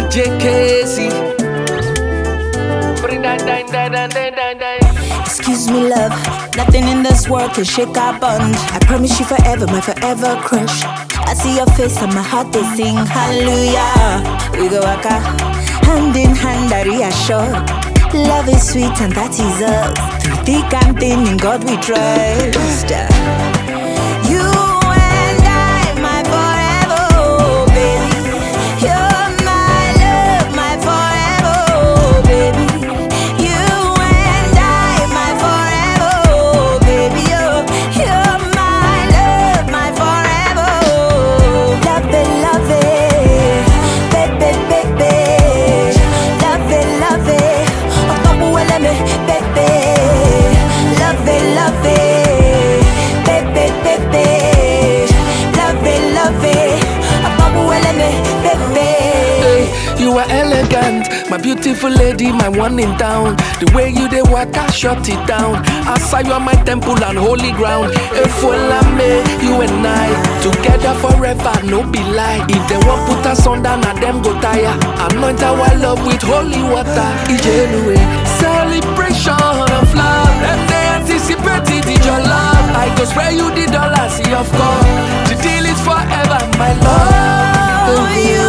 DJ Casey. Excuse me, love, nothing in this world can shake our bond. I promise you forever, my forever crush. I see your face and my heart they sing hallelujah. We go waka, hand in hand, I reassure. Love is sweet and that is us. Through thick and thin, in God we trust. You and I, my forever, oh baby. You're my love, my forever, oh baby. You and I, my forever, oh baby. Oh, you're my love, my forever, oh. Love it, baby, baby. Love it, oh, babu, let me, baby. Love it, baby, baby. Love it, babu, let me, baby. Hey, you are elegant, my beautiful lady, my one in town. The way you dey walk, I shut it down. Outside you are my temple and holy ground. If you and I together forever, no be lie. If they won't put us on down, and them go tire. Anoint our love with holy water. Ijenue, celebration of love. And they anticipated it, your love. I go spray you the dollars, see of course. The deal is forever, my love. Oh, you